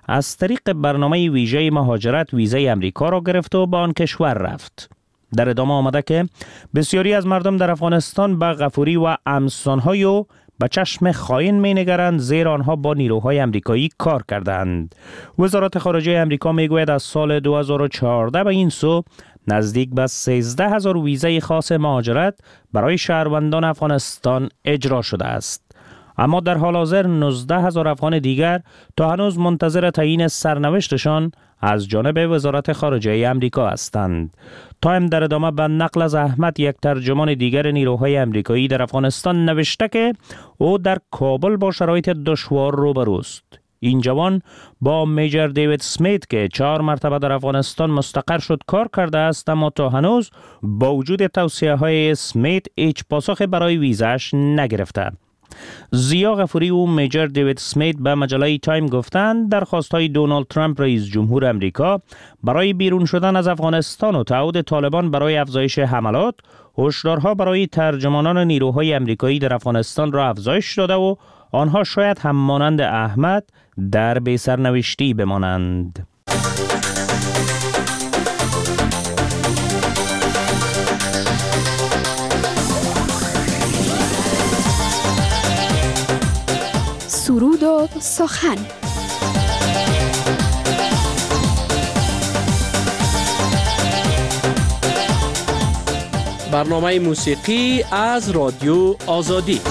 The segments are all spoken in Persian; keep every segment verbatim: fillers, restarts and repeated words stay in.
از طریق برنامه ویژه مهاجرت ویزای امریکا را گرفت و به آن کشور رفت. در ادامه آمده که بسیاری از مردم در افغانستان به غفوری و امثال‌های او به چشم خائن می‌نگرند، زیرا آنها با نیروهای امریکایی کار کردند. وزارت خارجه امریکا میگوید از سال دو هزار و چهارده به این سو نزدیک به سیزده هزار ویزای خاص مهاجرت برای شهروندان افغانستان اجرا شده است. اما در حال حاضر نوزده هزار افغان دیگر تا هنوز منتظر تعیین سرنوشتشان از جانب وزارت خارجه امریکا هستند. تایم در ادامه به نقل از احمد، یک ترجمان دیگر نیروهای امریکایی در افغانستان، نوشته که او در کابل با شرایط دشوار روبروست. این جوان با میجر دیوید سمیت که چهار مرتبه در افغانستان مستقر شد کار کرده است، اما تا هنوز با وجود توصیه های سمیت هیچ پاسخ برای ویزاش نگرفته. زیا غفوری و میجر دیوید سمیت به مجله تایم گفتند درخواست‌های دونالد ترامپ رئیس جمهور امریکا برای بیرون شدن از افغانستان و تعهد طالبان برای افزایش حملات، هشدارها برای ترجمانان نیروهای امریکایی در افغانستان را افزایش داده و آنها شاید هم مانند احمد در بی‌سرنوشتی بمانند. سرود و سخن. برنامه موسیقی از رادیو آزادی.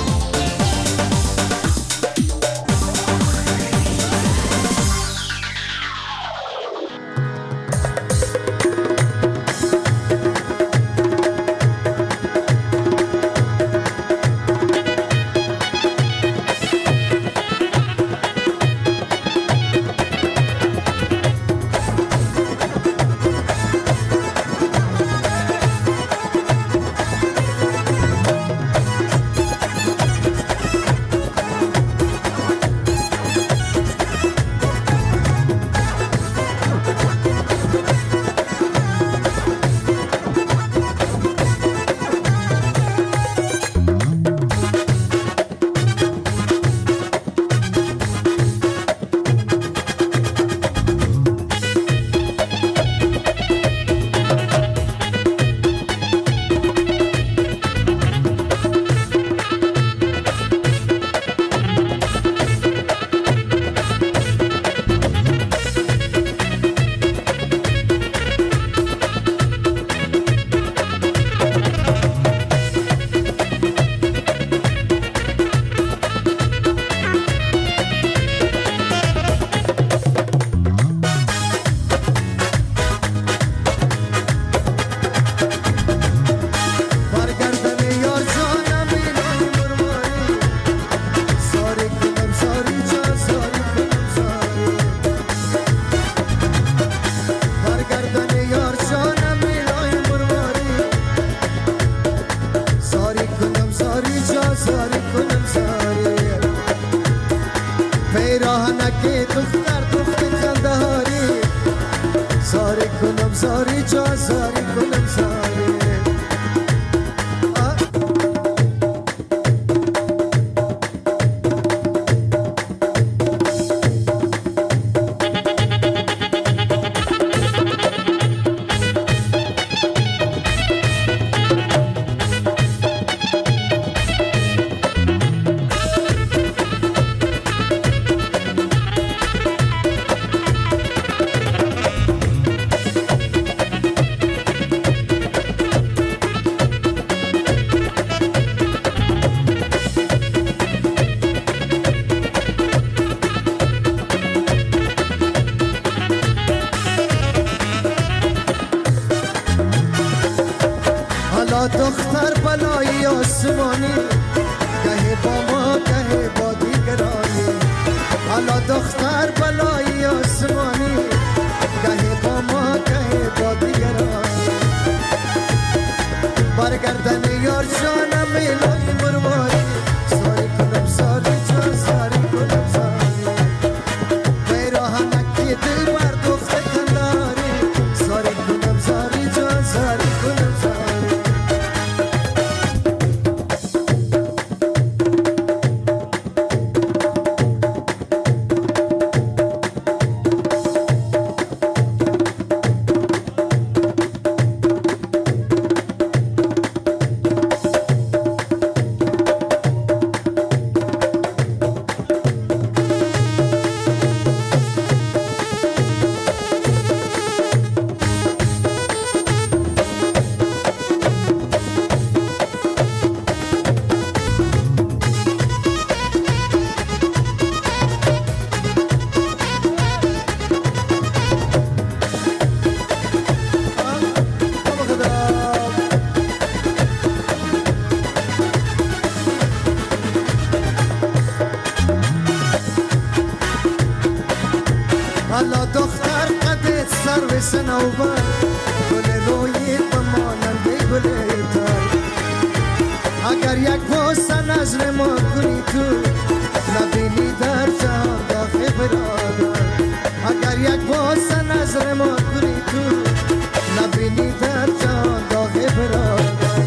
حالا دختر قدت سر به سنوبر گل روی بماننده گل تر اگر یک بوسه نظر ما کنی تو نبینی در جهان داخل برادر اگر یک بوسه نظر ما کنی تو نبینی در جهان داخل برادر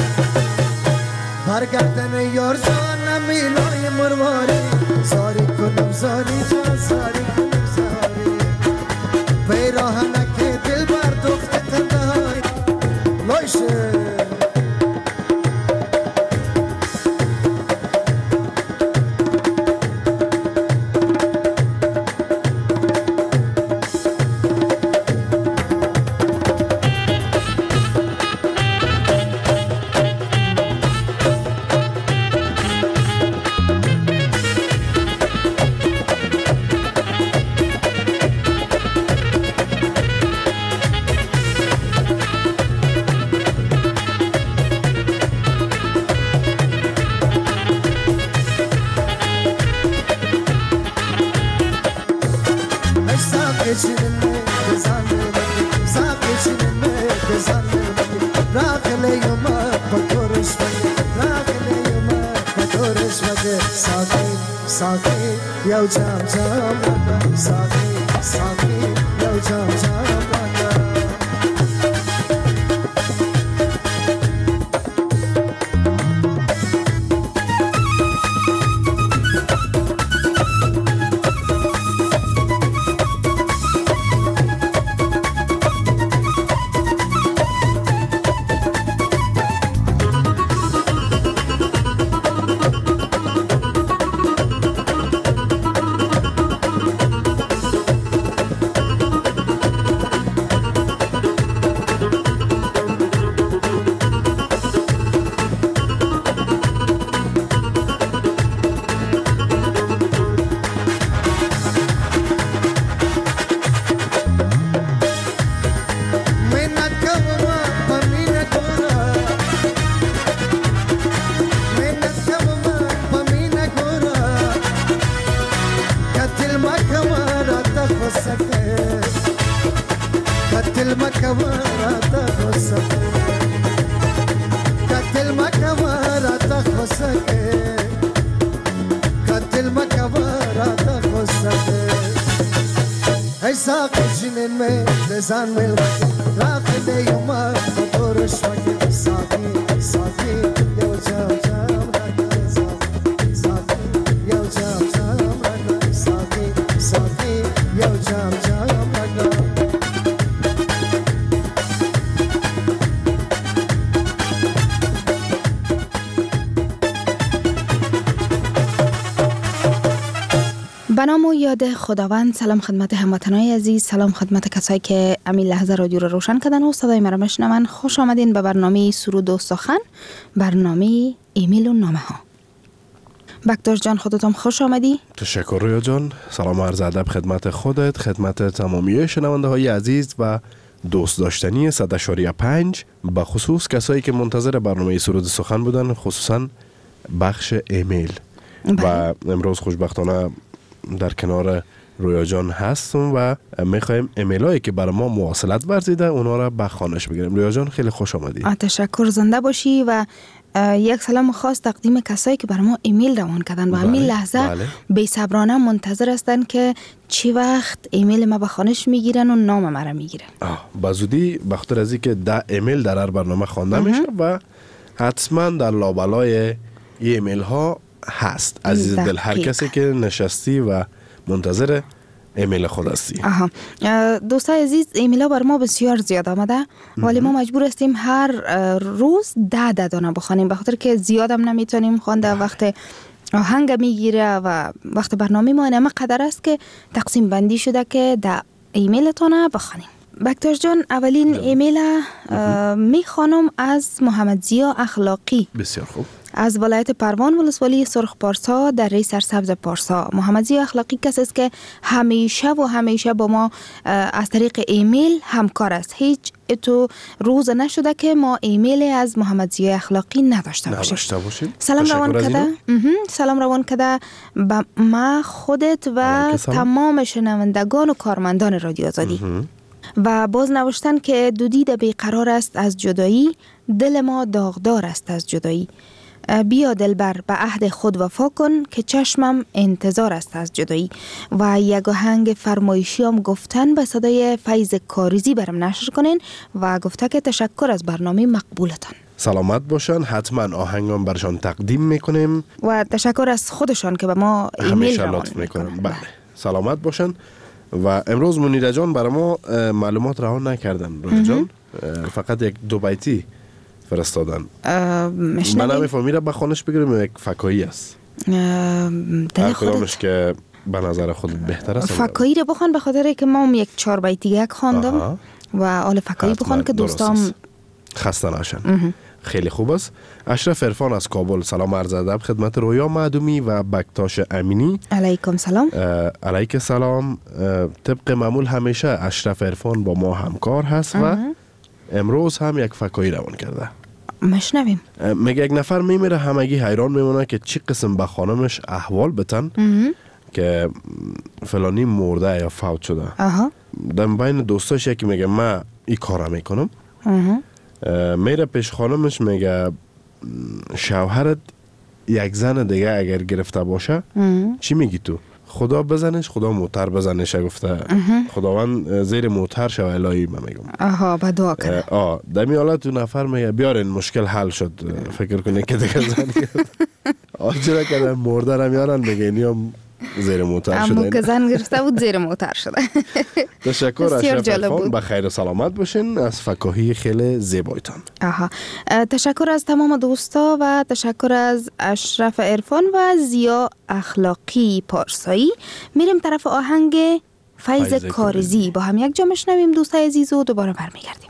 برگردن یار جان میلای مرواری زاری کنم زاری جان زاری کنم زاری بیراهنک دل بر دخت تندهای لایشه Yo jam jam ranga saki saki yo jam jam ranga Zan mil rafe de yuma fotoğraf vakit safi safi yo jam jam ranga safi safi yo jam jam ranga safi safi yo jam jam ranga به نام و یاد خداوند. سلام خدمت هموطنان عزیز، سلام خدمت کسایی که امین لحظه رادیو رو روشن کردن و صدای مرا میشنون. خوش آمدین به برنامه سرود و سخن، برنامه ایمیل و نامه ها. بکتاش جان خودتون خوش آمدی. تشکر رویا جان. سلام و عرض ادب خدمت خودت، خدمت تمامی شنونده های عزیز و دوست داشتنی صد و پنج، به خصوص کسایی که منتظر برنامه سرود و سخن بودن، خصوصا بخش ایمیل. و امروز خوشبختانه در کنار رویا جان هستم و میخوایم ایمیل هایی که برای ما مواصلت ورزیده اونا را به خوانش بگیریم. رویا جان خیلی خوش آمدی. تشکر، زنده باشی. و یک سلام خاص تقدیم کسایی که برای ما ایمیل روان کردن و همین لحظه بله. بی صبرانه منتظر هستن که چی وقت ایمیل ما به خوانش میگیرن و نام ما را میگیرن. به زودی بخاطر از اینکه ده ایمیل در هر برنامه خوانده میشه و حتما در لابلای ایمیل ها هست. عزیز دل، هر کسی که نشستی و منتظر ایمیل خود هستی. آها. دوستای عزیز، ایمیل ها بر ما بسیار زیاد آمده ولی ما مجبور هستیم هر روز ده ده دانه بخوانیم، به خاطر که زیاد هم نمیتونیم خوانده، وقت آهنگ میگیره و وقت برنامه ما اینم قدر است که تقسیم بندی شده که ده ایمیلتونه بخوانیم. بکتاش جان، اولین ایمیل میخوانم از محمد زیا اخلاقی. بسیار خوب. از ولایت پروان ولسوالی سرخ پارسا در ری سرسبز پارسا. محمد ضیا اخلاقی کسی است که همیشه و همیشه با ما از طریق ایمیل همکار است. هیچ تو روز نشده که ما ایمیل از محمد ضیا اخلاقی نداشته باشیم. نداشته باشیم. سلام روان کده. سلام روان کده به ما خودت و تمام شنوندگان و کارمندان رادیو آزادی. و باز نوشتن که دو دیده بیقرار است از جدایی، دل ما داغدار است از جدایی. بیا دلبر به عهد خود وفا کن که چشمم انتظار است از جدایی. و یک آهنگ فرمایشی هم گفتن به صدای فیض کاریزی برم نشر کنین و گفته که تشکر از برنامه مقبولتان. سلامت باشن، حتما آهنگام برشان تقدیم میکنیم و تشکر از خودشان که به ما ایمیل لطف میکنن. بله سلامت باشن. و امروز منیره جان برای ما معلومات رهان نکردن. روی جان فقط یک دو بیتی فرستادن. من هم فهمیده به خانش بگیرم یک فکایی است. هر کدامش که به نظر خود بهتر است. فکایی رو بخوان به خاطر که ما هم یک چهار بیتی یک خواندم و آل فکایی بخوان که دوستام خسته نشن. خیلی خوب است. اشرف عرفان از کابل سلام عرض ادب خدمت رویا معدومی و بکتاش امینی. علیکم سلام. علیکم سلام. طبق معمول همیشه اشرف عرفان با ما همکار هست و امروز هم یک فکایی روان کرده. مشنویم. میگه یک نفر میمیره همگی حیران میمونه که چی قسم به خانمش احوال بتن که فلانی مرده یا فوت شده. در بین دوستاش یکی میگه من این کارا میکنم. میره پیش خانمش میگه شوهرت یک زن دیگه اگر گرفته باشه چی میگی تو؟ خدا بزنش، خدا موتر بزنش. گفته خداوند زیر موتر شو الهی. من میگم آها با دعا کنه. آه دمی حالت دو نفر میگه بیارین مشکل حل شد. فکر کنه که دیگه زن کرد آجرا کردن مرده رو میارن میگه اینی هم زیر موتر شده. اما که زن گرفته بود زیر موتر شده. تشکر اشرف عرفان. بخیر و سلامت باشین از فکاهی خیلی زیبایتان. آها تشکر از تمام دوستا و تشکر از اشرف عرفان و ضیا اخلاقی پارسایی. میریم طرف آهنگ فیض کاریزی با هم یک جا میشنویم دوستای عزیز و دوباره برمیگردیم.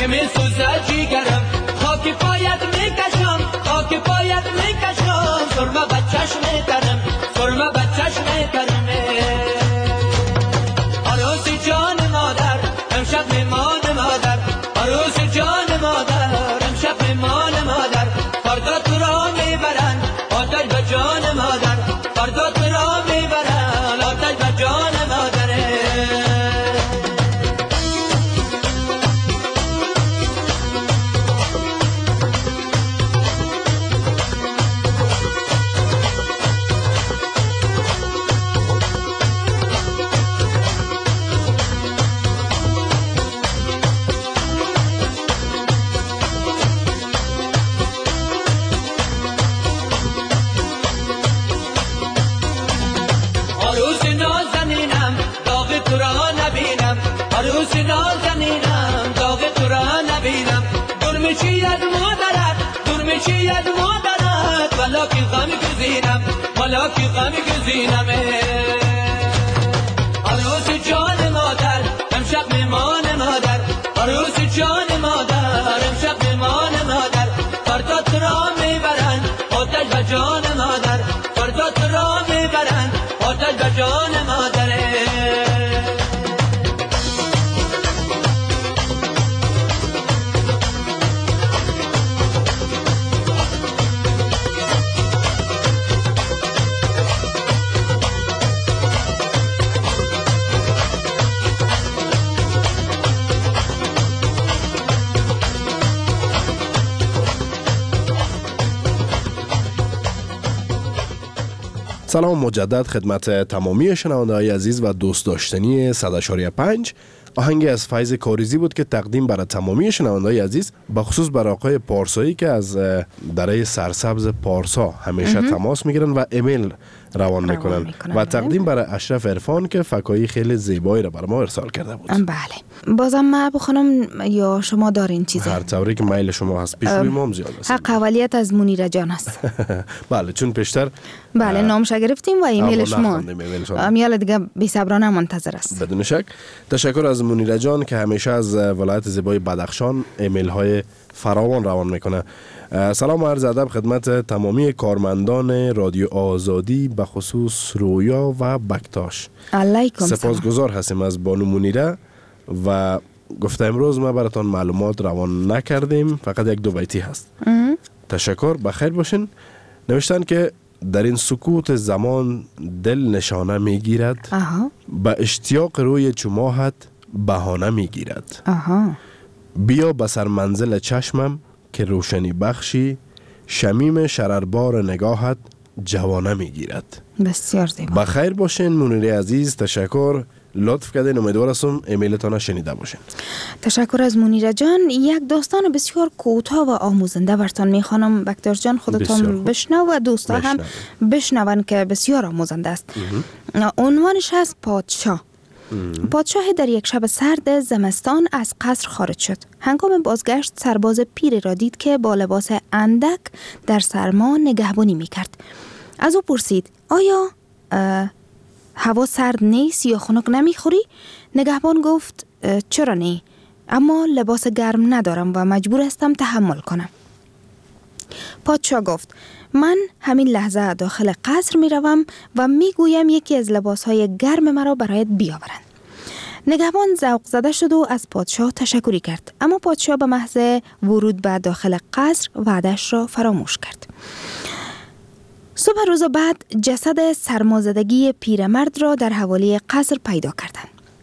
می سوزد جیگرم خاک پایت میکشم خاک پایت میکشم سرمه بچش میترم سرمه بچش میترم عروس جان مادر امشب میمان مادر عروس جان مادر امشب میمان مادر فردا تو را میبرن آتش به جان مادر فردا تو را میبرن آتش به جان مادر عروس نازنینم داغ تو را نبینم دور میشید مادرت دور میشید مادرت ولاکی غم گزینم ولاکی غم گزینم عروس جان مادر امشب میمان مادر عروس جان مادر امشب میمان مادر فردا تو را میبرن آتش به جان مادر فردا تو را میبرن آتش به جان مادر سلام مجدد خدمت تمامی شنونده های عزیز و دوست داشتنی صد و چهار و پنج. آهنگی از فیض کاریزی بود که تقدیم برای تمامی شنونده های عزیز، بخصوص برای آقای پارسایی که از دره سرسبز پارسا همیشه تماس میگیرن و ایمیل روان میکنن و تقدیم برای اشرف عرفان که فکایی خیلی زیبایی را برای ما ارسال کرده بود. بله، بازم ما بخونم یا شما دارین چیزی؟ هر طوری که میل شما هست، پیش روی ما زیاد است. حق اولیت از منیر جان است. بله، چون پیشتر بله نامش گرفتیم و ایمیل شما امیال دیگه بی صبرانه منتظر است. بدون شک. تشکر از منیر جان که همیشه از ولایت زیبای بدخشان ایمیل های فراوان روان میکنه. سلام و عرض ادب خدمت تمامی کارمندان رادیو آزادی، به خصوص رویا و بکتاش. علیکم سلام. سپاسگزار هستیم از بانو منیره و گفته امروز ما براتون معلومات روان نکردیم، فقط یک دو بیتی هست. اه. تشکر، بخیر باشین. نوشتن که در این سکوت زمان دل نشانه میگیرد، به اشتیاق روی چماهت بهانه میگیرد. آها. بیا به سر منزل چشمم که روشنی بخشی، شمیم شرربار نگاهت جوانه میگیرد. بسیار زیبا. بخیر باشین منیر عزیز، تشکر، لطف کردین. امیدوار هستم ایمیلتان شنیده باشین. تشکر از منیر جان. یک داستان بسیار کوتاه و آموزنده براتون میخوانم. بکتر جان خودتون بشنو و دوستا هم بشنون که بسیار آموزنده است. عنوانش هست پادشاه. پادشاه در یک شب سرد زمستان از قصر خارج شد. هنگام بازگشت سرباز پیری را دید که با لباس اندک در سرما نگهبانی میکرد. از او پرسید آیا هوا سرد نیست یا خنک نمیخوری؟ نگهبان گفت چرا نه، اما لباس گرم ندارم و مجبور هستم تحمل کنم. پادشاه گفت من همین لحظه داخل قصر می روم و می گویم یکی از لباس های گرم مرا برایت بیاورند. نگهبان ذوق زده شد و از پادشاه تشکری کرد، اما پادشاه به محض ورود به داخل قصر وعده‌اش را فراموش کرد. صبح روز بعد جسد سرمازدگی پیرمرد را در حوالی قصر پیدا کردند،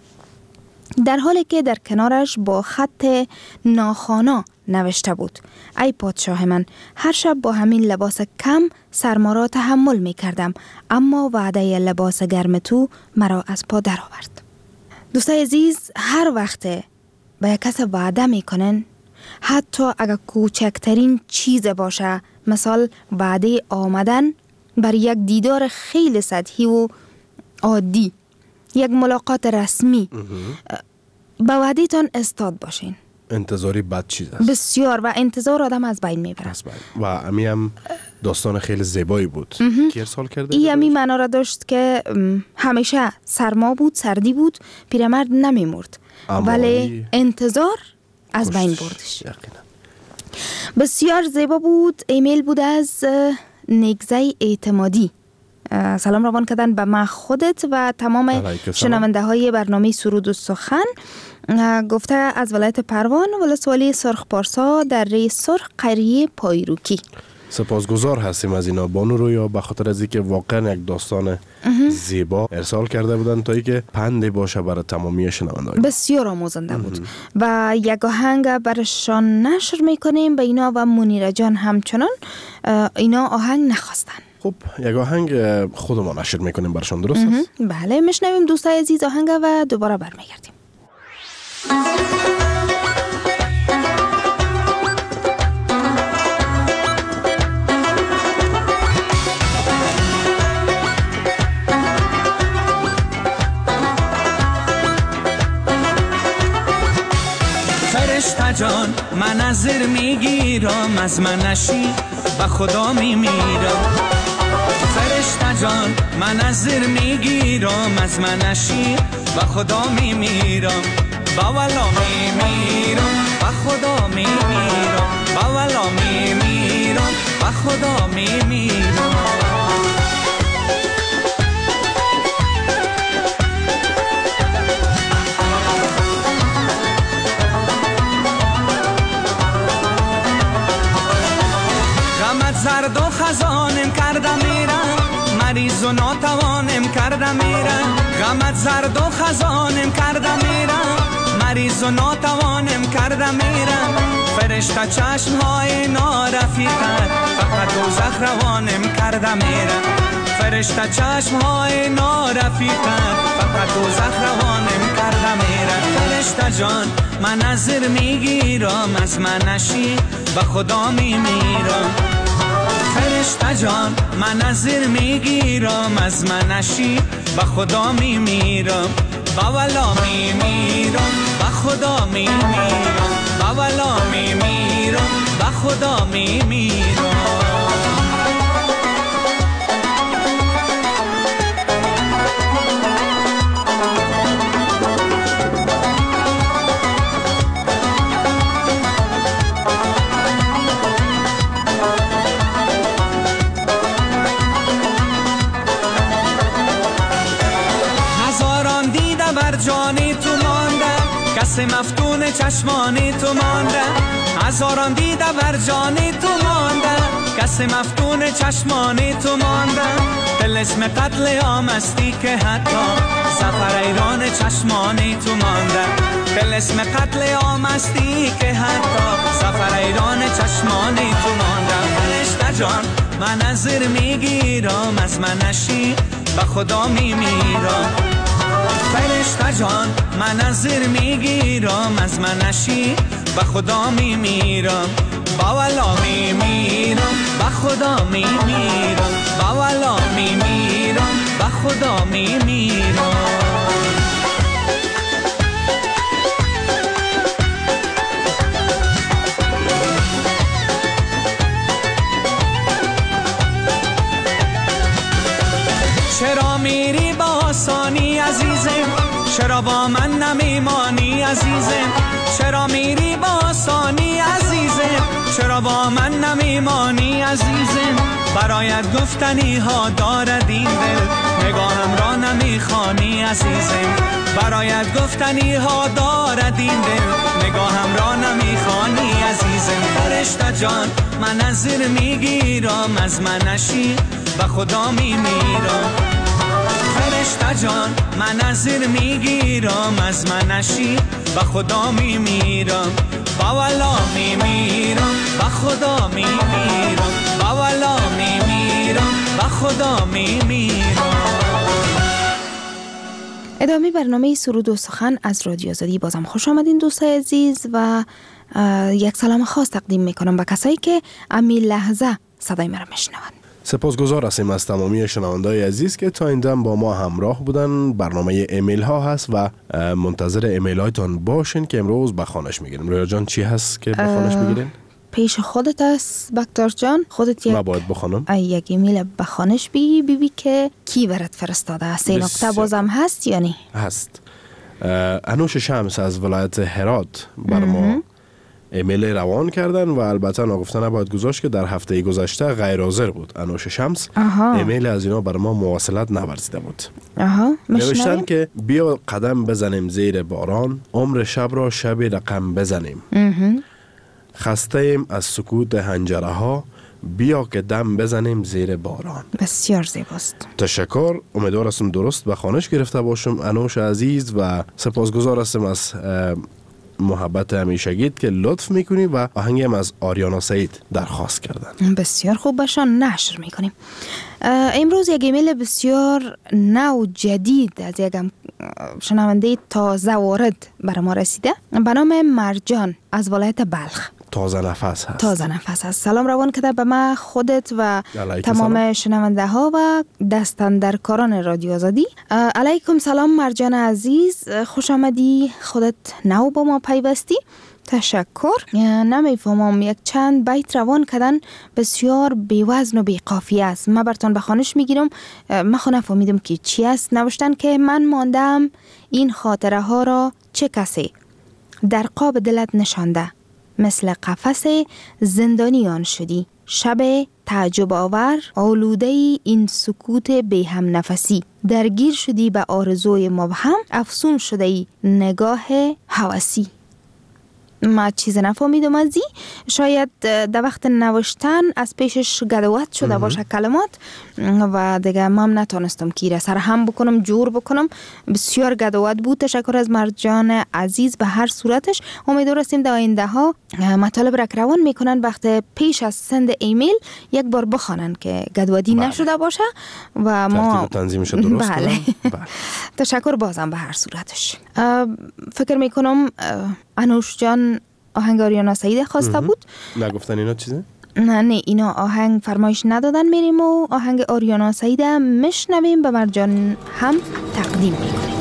در حالی که در کنارش با خط ناخوانا نوشته بود ای پادشاه من، هر شب با همین لباس کم سرما را تحمل می کردم، اما وعده لباس گرم تو مرا از پا در آورد. دوستای عزیز، هر وقت به یک کس وعده می کنن، حتی اگر کوچکترین چیز باشه، مثال وعده آمدن بر یک دیدار خیلی سطحی و عادی، یک ملاقات رسمی، به وعده تان استاد باشین. انتظاری بد چیز است بسیار، و انتظار آدم از بین میبره. و امی هم داستان خیلی زیبایی بود که ارسال کرده. ای امی معنا را داشت که همیشه سرما بود، سردی بود، پیرمرد نمیمرد، ولی انتظار از بین بردش. یقینا. بسیار زیبا بود. ایمیل بود از نگزه اعتمادی. سلام روان کردن به ما خودت و تمام شنونده های برنامه سرود و سخن. گفته از ولایت پروان، ولسوالی سرخ پارسا در ری سرخ قریه پایروکی. سپاسگزار هستیم از اینا بانو رو، یا به خاطر از اینکه واقعا یک داستان زیبا ارسال کرده بودن تا اینکه پند باشه برای تمامی شنوندگان. بسیار آموزنده بود و یک آهنگ برشان نشر میکنیم به اینا و منیره جان همچنان اینا آهنگ نخواستن. خب یک آهنگ خودمان نشر میکنیم برشان، درست است؟ بله، میشنویم دوستای عزیز آهنگ و دوباره برمیگردیم. فرشته جان من نظر میگیرم، از من نشی و خدا میمیرم. فرشته جان من نظر میگیرم، از من نشی و خدا میمیرم. با ولا میمیرم و خدا میمیرم، با ولا میمیرم و خدا میمیرم. زرد و خزانم کرده میرم، مریض و ناتوانم کرده میرم. غمت زرد و خزانم کرده میرم، مریض و ناتوانم کرده میرم. فرشته چشمهای نارفیقت فقط دوزخ روانم کرده میرم. فرشته چشمهای نارفیقت فقط دوزخ روانم کرده میرم. فرشته جان من نظر میگیرم، از من نشی و خدا میمیرم. فرشته جان من نظر میگیرم، از من نشی و خدا میمیرم. با ولا میمیرم و خدا میمیرم، با ولا میمیرم و خدا میمیرم. جانی تو مانده، کس مفتون چشمانی تو مانده. هزاران دیده بر جانی تو مانده، کس مفتون چشمانی تو مانده. طلسم قتل عام استی که حتی سفر ایران چشمانی تو مانده. طلسم قتل عام استی که حتی سفر ایران چشمانی تو مانده. فرشته جان من نظر میگیرم، از من نشی و خدا میمیرم. فرشته جان من نظر میگیرم، از من نشی و خدا میمیرم. با ولا میمیرم و خدا میمیرم، با ولا میمیرم و خدا میمیرم. چرا میری با آسانی عزیزم، چرا با من نمیمانی عزیزم. چرا میری با آسانی عزیزم، چرا با من نمیمانی عزیزم. برایت گفتنی ها دارد این دل، نگاهم را نمیخوانی عزیزم. برایت گفتنی ها دارد این دل، نگاهم را نمیخوانی عزیزم. فرشته جان من نظر میگیرم، از من نشی و خدا میمیرم. فرشته جان من نظر میگیرم، از من نشی و خدا میمیرم. با ولا میمیرم و خدا میمیرم، با ولا میمیرم و خدا میمیرم. ادامه برنامه سرود و سخن از رادیو آزادی. بازم خوش آمدین دوستای عزیز و یک سلام خاص تقدیم میکنم به کسایی که امی لحظه صدای مرا میشنوند. سپاسگزار هستیم از تمامی شنونده‌های عزیز که تا این دم با ما همراه بودن. برنامه ایمیل ها هست و منتظر ایمیل هایتان باشین که امروز به خوانش میگیریم. رویا جان چی هست که به خوانش میگیرین؟ پیش خودت است بکتار جان، خودت یک ما باید بخوانم یک ایمیل به خوانش بی بی بی که کی برات فرستاده است. این نکته بازم هست یا نه؟ هست. انوش شمس از ولایت هرات بر ما ایمیل روان کردن و البته نگفتن نباید گذاشت که در هفته گذشته غیر حاضر بود انوش شمس. آها. ایمیل از اینا بر ما مواصلت نورزیده بود. آها. نوشتن که بیا قدم بزنیم زیر باران، عمر شب را شب رقم بزنیم. خسته ایم از سکوت هنجره ها، بیا که دم بزنیم زیر باران. بسیار زیباست. تشکر. امیدوار هستم درست به خوانش گرفته باشم انوش عزیز و سپاسگزار هستم از محبت همیشگیت که لطف میکنی و آهنگی هم از آریانا سعید درخواست کردن. بسیار خوب، باشان نشر میکنیم. امروز یک ایمیل بسیار نو جدید از یک شنونده تازه وارد بر ما رسیده به نام مرجان از ولایت بلخ. تازه نفس هست. تازه نفس هست. سلام روان کرده به ما، خودت و تمام شنونده ها و دستاندرکاران رادیو آزادی. علیکم سلام مرجان عزیز، خوش آمدی. خودت نو با ما پیوستی. تشکر. نمیفهمم، یک چند بیت روان کردن بسیار بی وزن و بی قافیه است. من براتون به خوانش میگیرم. من خود نفهمیدم که چی است. نوشتن که من ماندم این خاطره ها را چه کسی در قاب دلت نشانده، مثل قفس زندانیان شدی، شب تعجب آور آلوده این سکوت بی هم نفسی، درگیر شدی به آرزوی مبهم، افسون شده ای نگاه هوسی. ما چیز نفهمیدم ازی. شاید در وقت نوشتن از پیشش گدوات شده باشه کلمات و دیگه ما هم نتونستم که سر هم بکنم جور بکنم. بسیار گدوات بود. تشکر از مرجان عزیز. به هر صورتش امیدوار هستیم در آینده ها مطالب را روان میکنن وقت پیش از سند ایمیل یک بار بخوانن که گدوادی بله. نشده باشه و ما تنظیمش درست بله. بله. تشکر بازم به هر صورتش. فکر میکنم انوش جان آهنگ آریانا سعید خواسته بود. نگفتن اینا چیزه؟ نه نه اینا آهنگ فرمایش ندادن. میریم و آهنگ آریانا سعید میشنویم، به مرجان هم تقدیم میکنیم.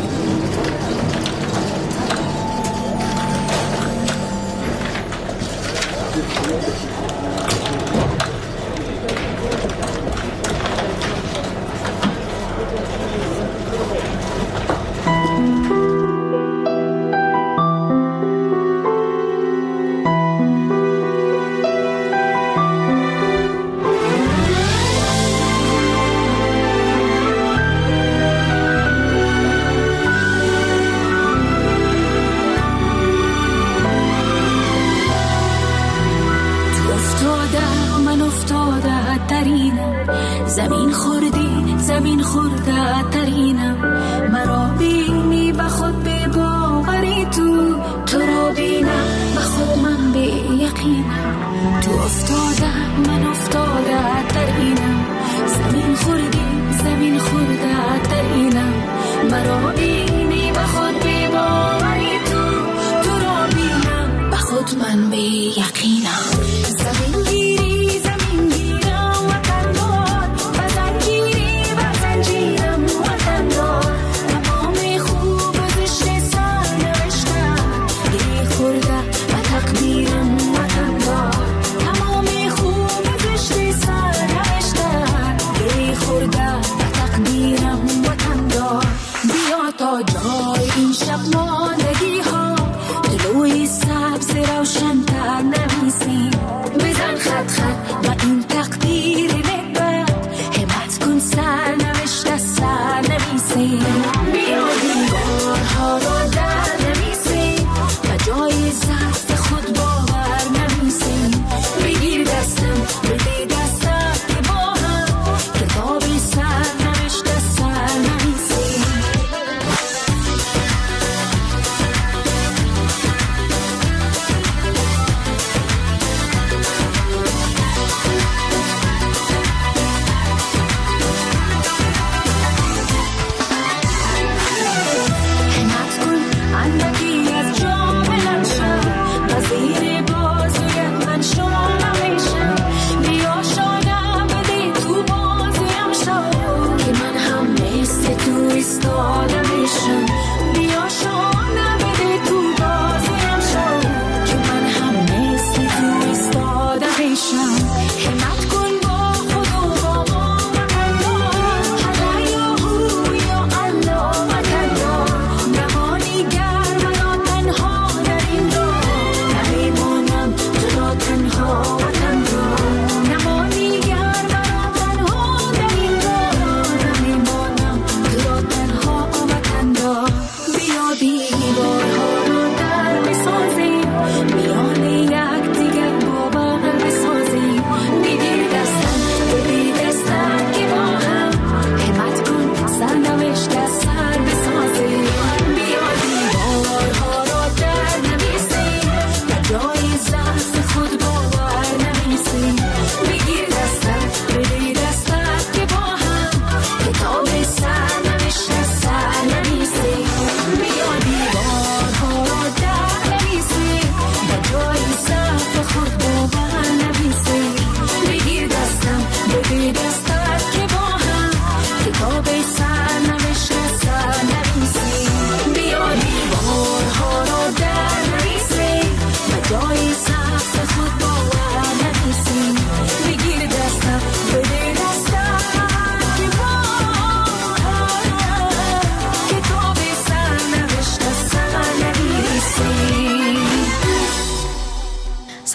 زمین خوردی زمین خورده ترینم، مرا بینی به خود به باوری، تو تو را بینم به خود من به یقینم، تو افتاده من افتاده ترینم، زمین خوردی زمین خورده ترینم، مرا بینی به خود به باوری، تو تو را بینم به خود من به یقینم. زمین گیری زمین گیرم وطن دار، وطن گیری وطن جیرم وطن دار، تمام خوب و زشت سر نوشتم، گری خورده و تقدیرم وطن دار، تمام خوب و زشت سر نوشتم، گری خورده و تقدیرم وطن دار. بیا تا جای این شب ماندگی ها، دلوی سبز روشن تر نویسیم، بزن خط خط و این تقدیر نکبت، همت کن سر نوشته سر نویسیم، بیا دیوارها را در نویسیم و جای ضعف خود باور نویسیم، بگیر دستم بدی دستم که با هم کتاب سر نوشته سر نویسیم.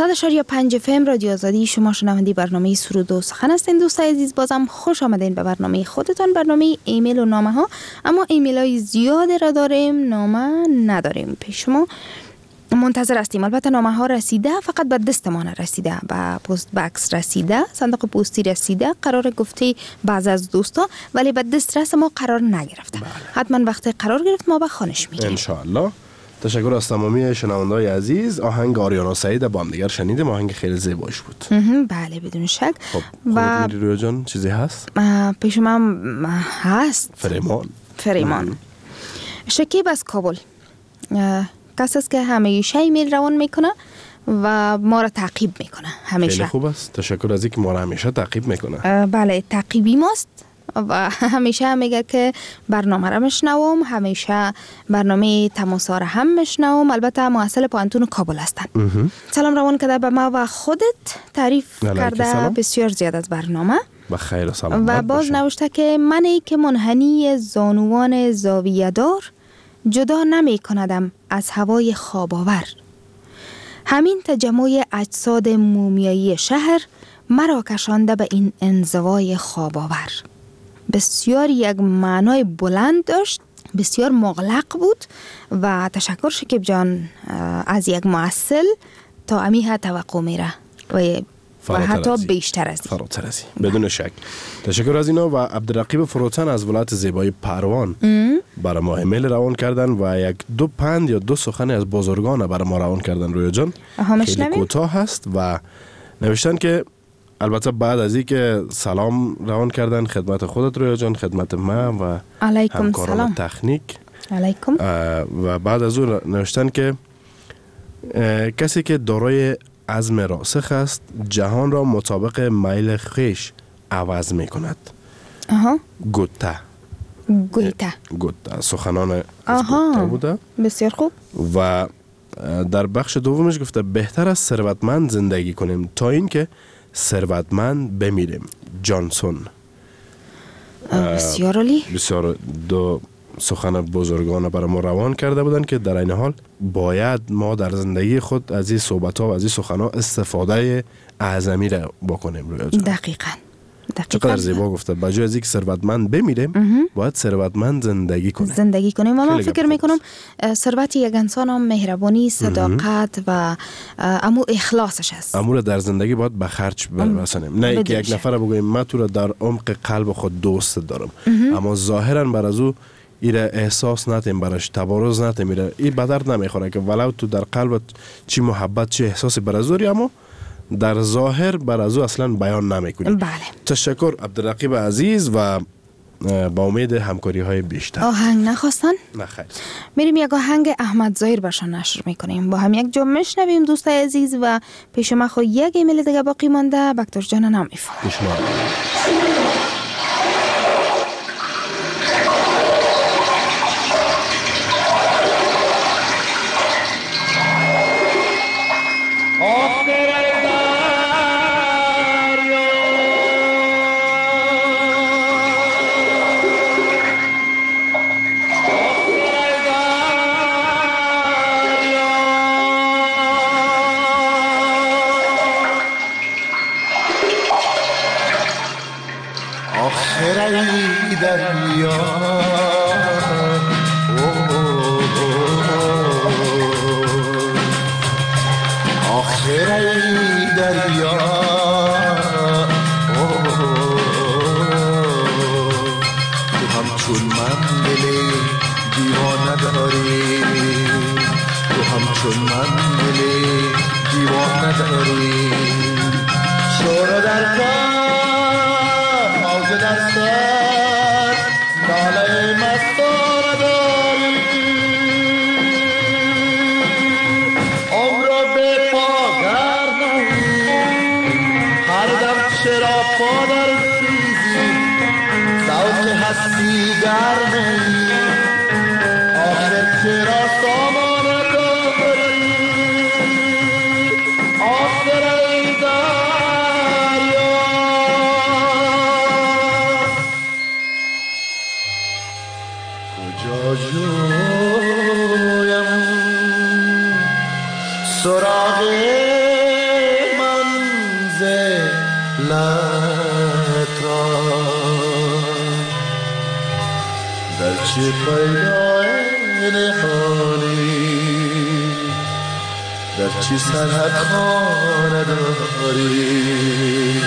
نود و پنج اف ام رادیو آزادی، شما شنونده برنامه سرود و سخن هستین. دوستای عزیز بازم خوش آمدین به برنامه خودتان، برنامه ایمیل و نامه ها. اما ایمیل های زیادی را داریم، نامه نداریم. پیش شما منتظر هستیم. البته نامه ها رسیده، فقط به دستمان رسیده، به پست باکس رسیده، صندوق پستی رسیده، قرار گفته بعض از دوستا، ولی به دسترس ما قرار نگرفته. بله. حتما وقتی قرار گرفت ما به خانش میگیم ان شاء الله. تشکر از تمامی شنونده‌های عزیز. آهنگ آریانا سعید با هم دیگر شنیدیم. آهنگ خیلی زیباش بود. بله بدون شک. خب و رویا جان چیزی هست؟ پیش من هست. فریمان. فریمان. شکیب از کابل. کسی است که همیشه ایمیل روان میکنه و ما را تعقیب میکنه همیشه. خیلی خوب است. تشکر از اینکه ما را همیشه تعقیب میکنه. بله تعقیبی ماست و همیشه میگه که برنامه را میشنوم، همیشه برنامه تماسا را هم میشنوم. البته محصل پانتون کابل هستن. سلام روان کرده به ما و خودت، تعریف کرده سلام. بسیار زیاد از برنامه و خیر و سلامت و باز نوشته که منی که منحنی زانوان زاویه دار جدا نمی کندم از هوای خواباور. همین تجمع اجساد مومیایی شهر مرا کشانده به این انزوای خواباور. بسیار یک معنای بلند داشت، بسیار مغلق بود و تشکر شکیب جان از یک معسل تا امیها توقع میره و و حتی بیشتر از این. فراتر از این بدون شک. تشکر از اینا. و عبدالرقیب فروتن از ولایت زیبای پروان برای ما ایمیل روان کردن و یک دو پند یا دو سخن از بزرگان برای ما روان کردن. رویا جان خیلی کوتاه هست و نوشتن که البته بعد از این که سلام روان کردن خدمت خودت رویا جان، خدمت ما و همکاران تکنیک علیکم، و بعد از اون نوشتن که کسی که دارای عزم راسخ است جهان را مطابق میل خویش عوض می کند. آها. گوته گوته گوته سخنان از گوته بوده. بسیار خوب. و در بخش دومش گفته بهتر است ثروتمند زندگی کنیم تا اینکه ثروتمند بمیریم. جانسون. بسیار عالی. بسیار دو سخن بزرگان برای ما روان کرده بودن که در این حال باید ما در زندگی خود از این صحبت ها و از این سخن ها استفاده اعظمی را بکنیم. دقیقاً. چقدر زیبا گفته. بجای از اینکه ثروتمند بمیریم باید ثروتمند زندگی کنیم. زندگی کنیم و من فکر میکنم ثروت یک انسان هم مهربانی، صداقت و امو اخلاصش است. امو را در زندگی باید به خرج برسانیم. نه که یک نفر بگویم من تو را در عمق قلب خود دوست دارم اما ظاهرا بر از او ایره احساس نتیم، برش تبارز نتیم، ایره ای بدرد نمیخوره که ولو تو در قلبت چی محبت چی احساسی بر از داری اما در ظاهر بر از او اصلا بیان نمیکنی. بله. تشکر عبدالرقیب عزیز و با امید همکاری های بیشتر. آهنگ نخواستن؟ نه خیر. میریم یک آهنگ احمد ظاهر برشان نشر میکنیم، با هم یک جا میشنویم دوستای عزیز و پیش ما خو یک ایمیل دیگه باقی مانده. بکتر جان نمیفهم. سراغ لطرا در چه پیدا نهانی در چه سرحد خانه داری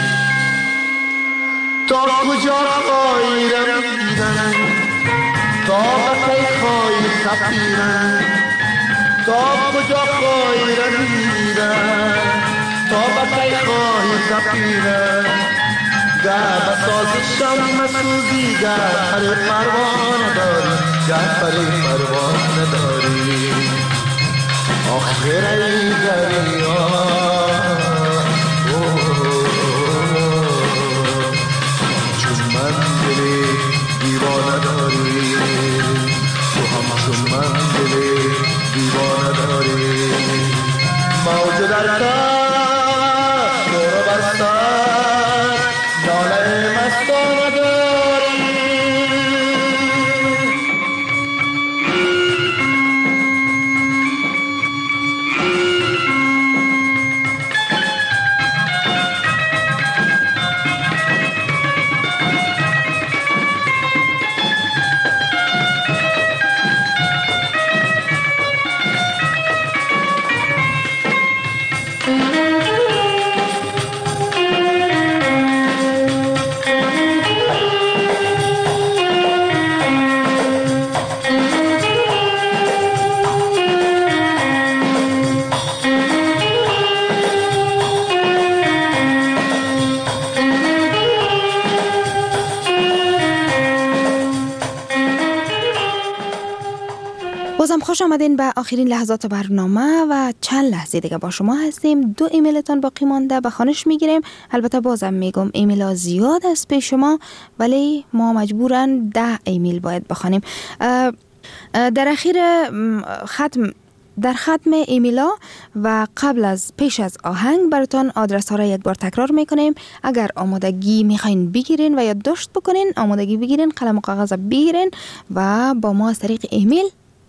تا کجا خواهی رمیدن تا بکی خواهی سفیرن تا کجا خواهی رمیدن تا بکی خواهی سفیرن گر بساز شم سوزی گر پر پروانه داری گر پر پروانه داری آخر ای دریا چون من دلی دیوانه داری تو هم چون من دلی دیوانه داری موج در سر دور بر سر ناله مستانه داری بازم خوش آمدین به آخرین لحظات برنامه و چند لحظه دیگه با شما هستیم. دو ایمیلتان باقی مانده به خوانش میگیریم. البته بازم میگم ایمیل ها زیاد است پیش شما ولی ما مجبورن ده ایمیل باید بخوانیم. در اخیر ختم در ختم ایمیلا و قبل از پیش از آهنگ براتون آدرس ها را یک بار تکرار میکنیم. اگر آمادگی میخواین بگیرین و یادداشت بکنین، آمادگی بگیرین، قلم و کاغذ بگیرین و با ما از طریق ایمیل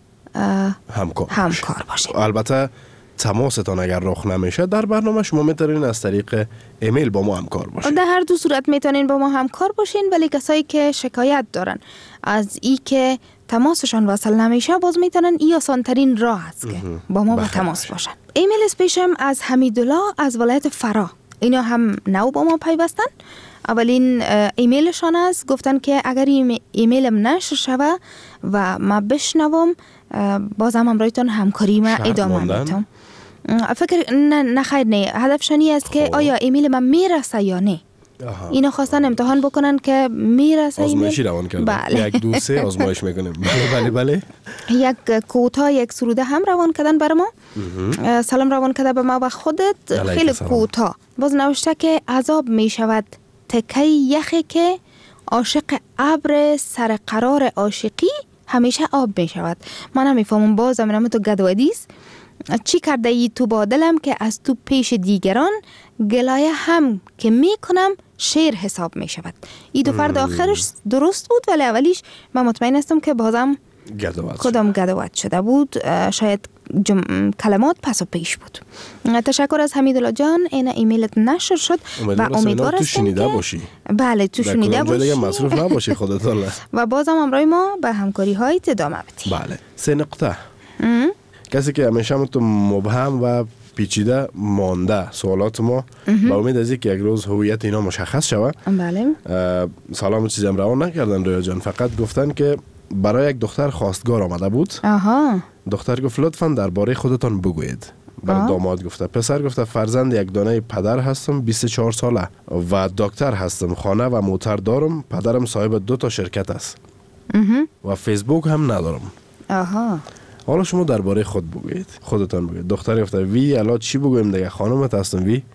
همکار همکار باشین. البته تماستان اگر رخ نمیشه در برنامه شما میتونین از طریق ایمیل با ما همکار باشین. در هر دو صورت میتونین با ما همکار باشین، ولی کسایی که شکایت دارن از ای که تماسشان وصل نمیشه باز میتونن ای آسان ترین راه است که با ما با تماس باشن. ایمیل اسپیشم از حمیدالله از ولایت فرا. اینا هم نو با ما پیوستن. اولین ایمیلشان است، گفتن که اگر ایمیلم نشر شوه و ما بشنوم بازم همراهتون همکاری ما ادامه میتم. فکر نه نخیر نه هدفشانی است که آیا ایمیل من میرسه یا نه. اینا خواستن امتحان بکنن که میرسه ایمیل. آزمایشی روان کردن. بله. یک دو سه آزمایش میکنیم. بله بله بله. یک کوتاه یک سروده هم روان کردن بر ما. سلام روان کرده به ما و خودت. خیلی کوتاه. باز نوشته که عذاب میشود تکی یخی که عاشق ابر سر قرار عاشقی همیشه آب می شود. من نمیفهمم باز امینم تو گدودیست. چی کرده ای تو با دلم که از تو پیش دیگران گلایه هم که می کنم شعر حساب می شود. ای دو فرد آخرش درست بود ولی اولیش من مطمئن هستم که بازم گدوات کدام گدوات شده بود. شاید جم... کلمات پس و پیش بود. تشکر از حمیدالله جان. این ایمیلت نشر شد و امیدوار هستم که باشی. بله تو شنیده باشی. دیگه مصروف نباشی خودت الله. و بازم همراه ما به همکاری های ادامه بدی. بله. سه نقطه. کسی که همیشه تو مبهم و پیچیده مانده سوالات ما با امید از اینکه یک روز هویت اینا مشخص شود. بله. سلام چیزی هم روان نکردن رویا جان، فقط گفتن که برای یک دختر خواستگار آمده بود. آها. دختر گفت لطفاً درباره خودتان بگویید. برای داماد گفته. پسر گفته فرزند یک دانه پدر هستم، بیست و چهار ساله و دکتر هستم، خانه و موتر دارم، پدرم صاحب دو تا شرکت است و فیسبوک هم ندارم. آها. حالا شما درباره خود بگویید، خودتان بگویید. دختر گفته وی الا چی بگویم دیگه، خانمت هستم وی.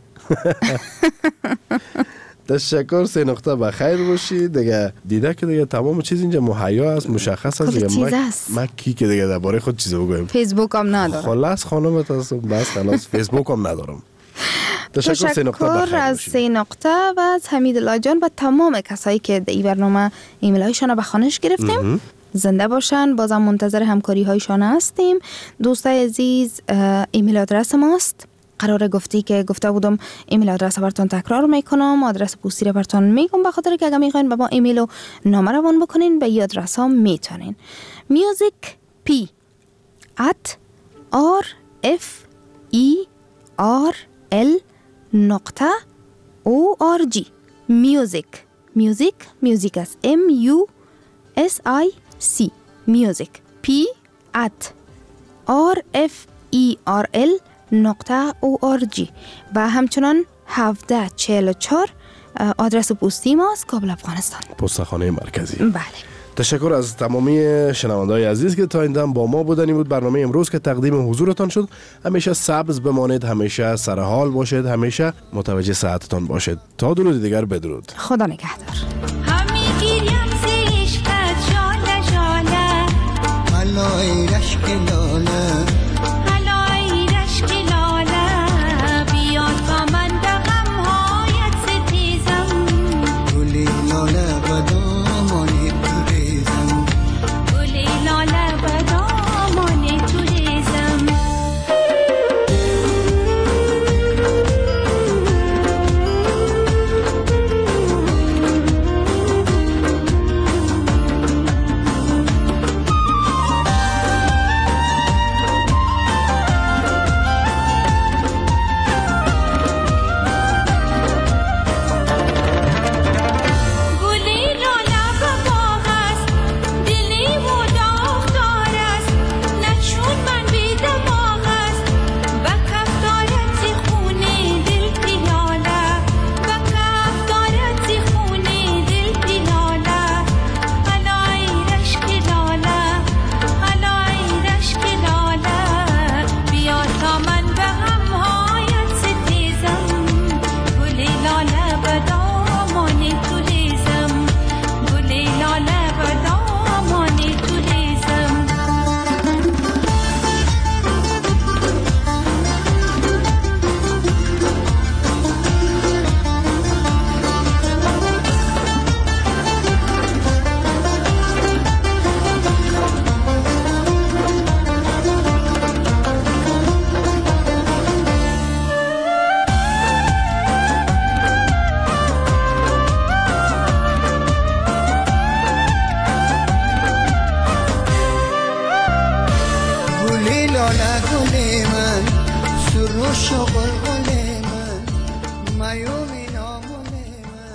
تشکر. سه نقطه بخیر باشی دیگه. دیده که دیگه تمام چیز اینجا مهیا است، مشخص است دیگه. ما ما کی که دیگه درباره خود چیزی بگویم. فیسبوک هم ندارم. خلاص خانمت هستم بس خلاص. فیسبوک هم ندارم. تشکر. سه نقطه بخیر از سه نقطه و از حمیدالله جان و تمام کسایی که در این برنامه ایمیل هایشان رو به خوانش گرفتیم. زنده باشن. بازم منتظر همکاری هایشان هستیم. دوستای عزیز ایمیل آدرس ماست قرار گفتی که گفته بودم ایمیل آدرس براتون تکرار میکنم، آدرس پستی رو براتون میگم، به خاطر که اگه میخواین به ما ایمیل و نامه روان بکنین به این آدرس ها میتونین. music p at r f e r l نقطه او آر جی. music music music است m u s i c music p at r f e r l نقطه او آر جی و همچنان هفده چهل و چهار آدرس پستی ماست، کابل افغانستان، پستخانه مرکزی. بله. تشکر از تمامی شنونده‌های عزیز که تا این دم با ما بودن. این بود برنامه امروز که تقدیم حضورتان شد. همیشه سبز بمانید، همیشه سرحال باشید، همیشه متوجه صحتتان باشید. تا درود دیگر بدرود. خدا نگهدار. گیریم زیشکت شاله شاله علای رشک لاله